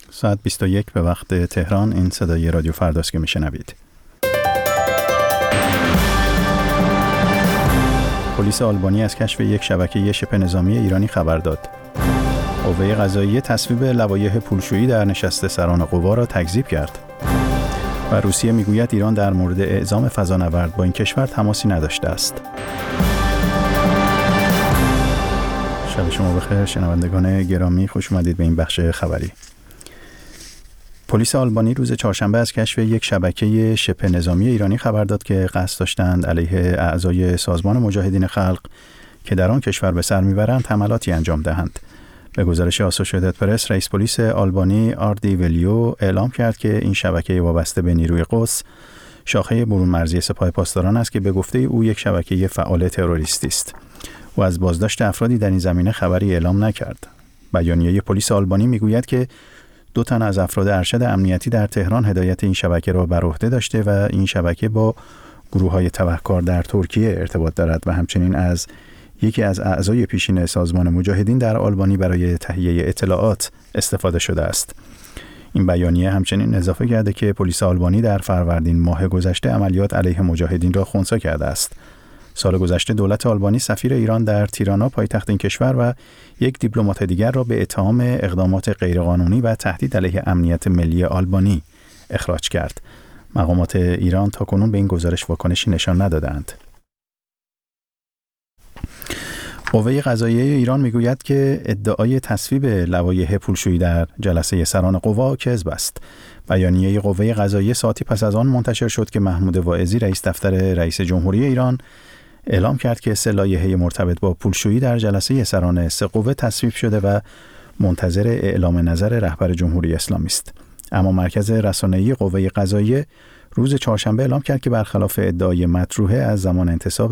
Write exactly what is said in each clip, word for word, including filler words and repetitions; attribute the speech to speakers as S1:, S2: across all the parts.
S1: ساعت بیست و یک به وقت تهران. این صدای رادیو فرداست که میشنوید. پلیس آلبانی از کشف یک شبکه شبه نظامی ایرانی خبر داد. قوه قضاییه تصویب لوایح پولشویی در نشست سران قوا را تکذیب کرد. و روسیه میگوید ایران در مورد اعزام فضانورد با این کشور تماسی نداشته است. شب شما بخیر شنوندگان گرامی، خوش اومدید به این بخش خبری. پلیس آلبانی روز چهارشنبه از کشف یک شبکه شبه نظامی ایرانی خبر داد که قصد داشتند علیه اعضای سازمان مجاهدین خلق که در آن کشور به سر میبرند حملاتی انجام دهند. به گزارش آسوشییتد پرس، رئیس پلیس آلبانی آردی ولیو اعلام کرد که این شبکه وابسته به نیروی قدس شاخه برون مرزی سپاه پاسداران است که به گفته او یک شبکه فعال تروریستی است. او از بازداشت افرادی در این زمینه خبری اعلام نکرد. بیانیه پلیس آلبانی میگوید که دو تن از افراد ارشد امنیتی در تهران هدایت این شبکه را بر عهده داشته و این شبکه با گروه‌های تبهکار در ترکیه ارتباط دارد و همچنین از یکی از اعضای پیشین سازمان مجاهدین در آلبانی برای تهیه اطلاعات استفاده شده است. این بیانیه همچنین اضافه کرده که پلیس آلبانی در فروردین ماه گذشته عملیات علیه مجاهدین را خنثی کرده است. سال گذشته دولت آلبانی سفیر ایران در تیرانا پایتخت این کشور و یک دیپلمات دیگر را به اتهام اقدامات غیرقانونی و تهدید علیه امنیت ملی آلبانی اخراج کرد. مقامات ایران تاکنون به این گزارش واکنشی نشان ندادند. قوه قضاییه ایران میگوید که ادعای تصویب لوایح پولشویی در جلسه سران قوا کذب است. بیانیه قوه قضاییه ساعتی پس از آن منتشر شد که محمود واعظی رئیس دفتر رئیس جمهوری ایران اعلام کرد که سه لایحه مرتبط با پولشویی در جلسه سران سه قوه تصویب شده و منتظر اعلام نظر رهبر جمهوری اسلامی است. اما مرکز رسانه‌ای قوه قضاییه روز چهارشنبه اعلام کرد که برخلاف ادعای مطروحه از زمان انتصاب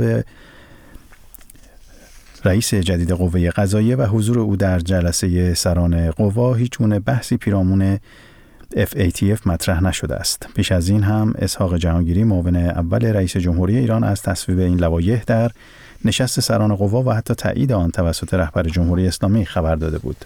S1: رئیس جدید قوه قضاییه و حضور او در جلسه سران قوا هیچ گونه بحثی پیرامون اف ای تی اف مطرح نشده است. پیش از این هم اسحاق جهانگیری معاون اول رئیس جمهوری ایران از تصویب این لوایح در نشست سران قوا و حتی تایید آن توسط رهبر جمهوری اسلامی خبر داده بود.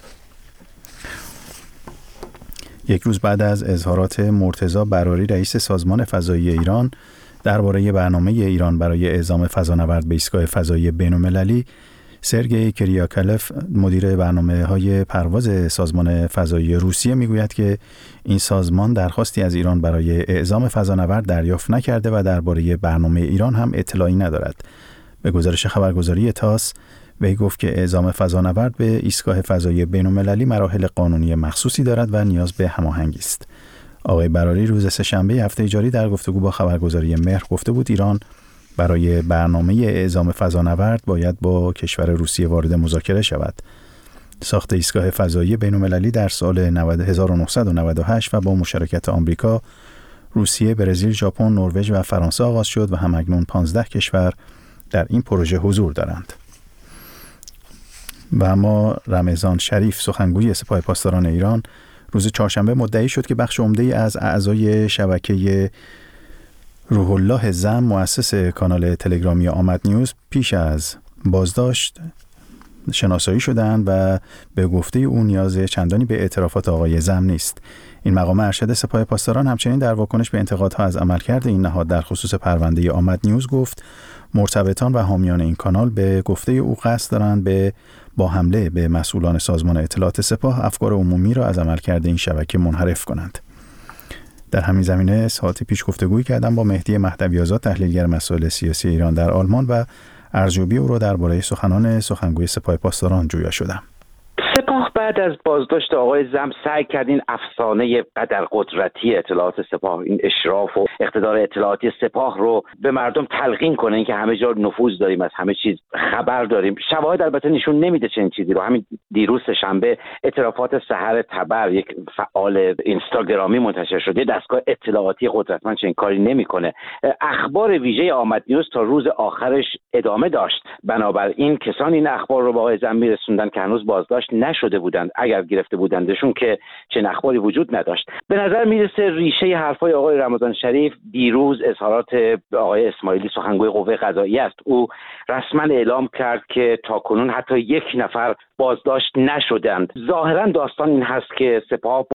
S1: یک روز بعد از اظهارات مرتضی براری رئیس سازمان فضایی ایران درباره برنامه ایران برای اعزام فضانورد به ایستگاه فضایی بین‌المللی، سرگئی کریاکلف مدیر برنامه‌های پرواز سازمان فضایی روسیه میگوید که این سازمان درخواستی از ایران برای اعزام فضانورد دریافت نکرده و درباره برنامه ایران هم اطلاعی ندارد. به گزارش خبرگزاری تاس، وی گفت که اعزام فضانورد به ایستگاه فضایی بین‌المللی مراحل قانونی مخصوصی دارد و نیاز به هماهنگی است. آقای براری روز سه‌شنبه هفته جاری در گفتگو با خبرگزاری مهر گفته بود ایران برای برنامه اعزام فضانورد باید با کشور روسیه وارد مذاکره شود. ساخت ایستگاه فضایی بین‌المللی در سال هزار و نهصد و نود و هشت و با مشارکت آمریکا، روسیه، برزیل، ژاپن، نروژ و فرانسه آغاز شد و هم‌اکنون پانزده کشور در این پروژه حضور دارند. و اما رمضان شریف، سخنگوی سپاه پاسداران ایران، روز چهارشنبه مدعی شد که بخش عمده‌ای از اعضای شبکه روح الله زم، مؤسس کانال تلگرامی آمد نیوز، پیش از بازداشت شناسایی شدند و به گفته او نیاز چندانی به اعترافات آقای زم نیست. این مقام ارشد سپاه پاسداران همچنین در واکنش به انتقادها از عملکرد این نهاد در خصوص پرونده آمد نیوز گفت مرتبطان و حامیان این کانال به گفته او قصد دارند به با حمله به مسئولان سازمان اطلاعات سپاه افکار عمومی را از عملکرد این شبکه منحرف کنند. در همین زمینه ساعتی پیش گفتگویی کردم با مهدی مهدوی‌آزاد، تحلیلگر مسائل سیاسی ایران در آلمان، و ارزیابی او را درباره سخنان سخنگوی سپاه پاسداران جویا شدم.
S2: سپاه بعد از بازداشت آقای زم سعی کرد این افسانه قدر قدرتی اطلاعات سپاه، این اشراف و اقتدار اطلاعاتی سپاه رو به مردم تلقین کنه، اینکه همه جا نفوذ داریم، از همه چیز خبر داریم. شواهد البته نشون نمیده چنین چیزی رو. همین دیروز شنبه اطرافات سحر تبر، یک فعال اینستاگرامی منتشر شده، دستگاه اطلاعاتی قدرتمند چنین کاری نمیکنه. اخبار ویژه آمد نیوز تا روز آخرش ادامه داشت. بنابراین کسانی این اخبار رو به آقای زم میرسوندن که هنوز بازداشت نشده بودند، اگر گرفته بودندشون که چنین اخباری وجود نداشت. به نظر میرسه ریشه حرفای آقای رمضان شریف دیروز اظهارات آقای اسماعیلی، سخنگوی قوه قضاییه است. او رسما اعلام کرد که تاکنون حتی یک نفر بازداشت نشدند. ظاهرا داستان این هست که سپاه